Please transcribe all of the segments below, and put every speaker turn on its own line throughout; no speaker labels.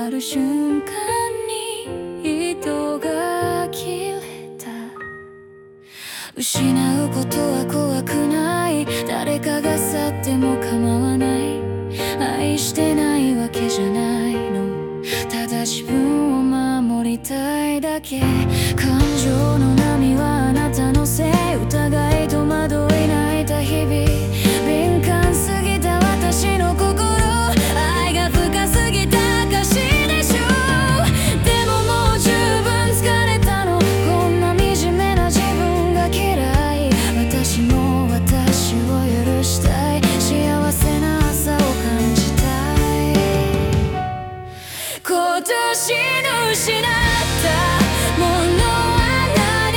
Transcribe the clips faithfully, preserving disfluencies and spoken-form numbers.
ある瞬間に糸が切れた。失うことは怖くない、誰かが去っても構わない。愛してないわけじゃないの、ただ自分を守りたいだけ。感情の波はあなたのせい、疑い戸惑い泣いた日々、敏感すぎた私の心、愛が深すぎた証でしょう。でももう十分疲れたの、こんな惨めな自分が嫌い。私も私を許したい、幸せな朝を感じたい。今年の失ったものは何、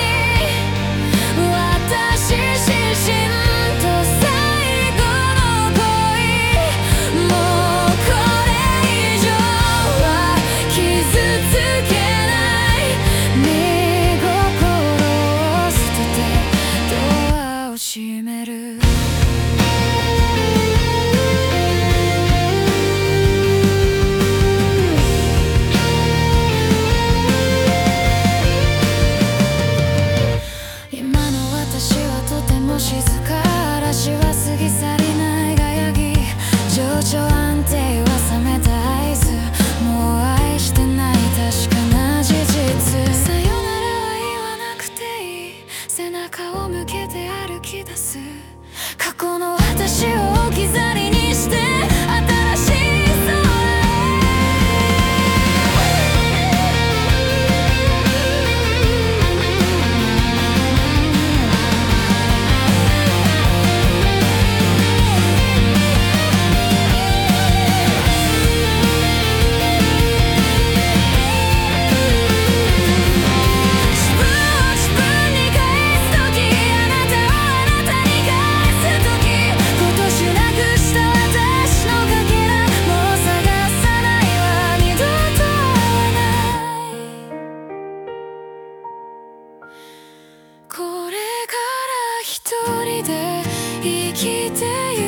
私自身と最後の恋、もうこれ以上は傷つけない。身心を捨ててドアを閉める。静か、嵐は過ぎ去りないがやぎ、情緒安定は冷めた合図、もう愛してない確かな事実。さよならは言わなくていい、背中を向けて歩き出す。過去の私を置き去りにして新しい空へ。これから一人で生きてゆく